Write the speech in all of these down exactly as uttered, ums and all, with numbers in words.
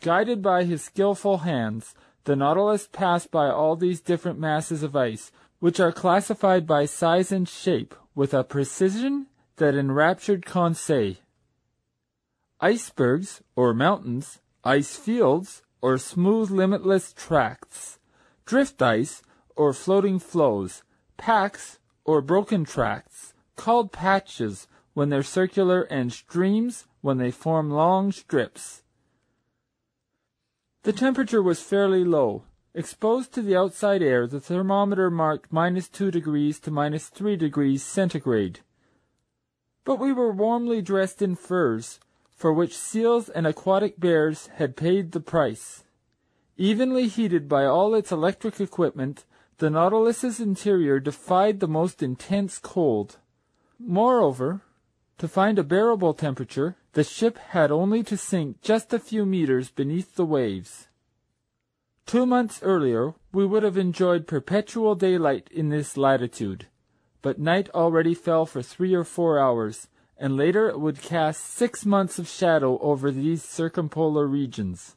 Guided by his skillful hands, the Nautilus passed by all these different masses of ice, which are classified by size and shape with a precision that enraptured Conseil. Icebergs, or mountains, ice fields, or smooth limitless tracts, drift ice, or floating floes, packs, or broken tracts, called patches when they're circular, and streams when they form long strips. The temperature was fairly low. Exposed to the outside air, the thermometer marked minus two degrees to minus three degrees centigrade. But we were warmly dressed in furs, for which seals and aquatic bears had paid the price. Evenly heated by all its electric equipment, the Nautilus's interior defied the most intense cold. Moreover, to find a bearable temperature, the ship had only to sink just a few meters beneath the waves. Two months earlier, we would have enjoyed perpetual daylight in this latitude, but night already fell for three or four hours, and later it would cast six months of shadow over these circumpolar regions.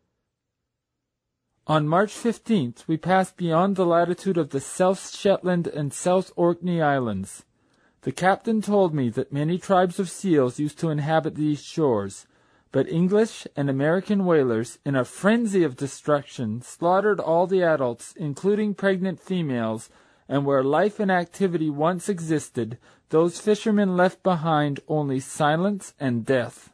On March fifteenth, we passed beyond the latitude of the South Shetland and South Orkney Islands. The captain told me that many tribes of seals used to inhabit these shores, but English and American whalers, in a frenzy of destruction, slaughtered all the adults, including pregnant females, and where life and activity once existed, those fishermen left behind only silence and death.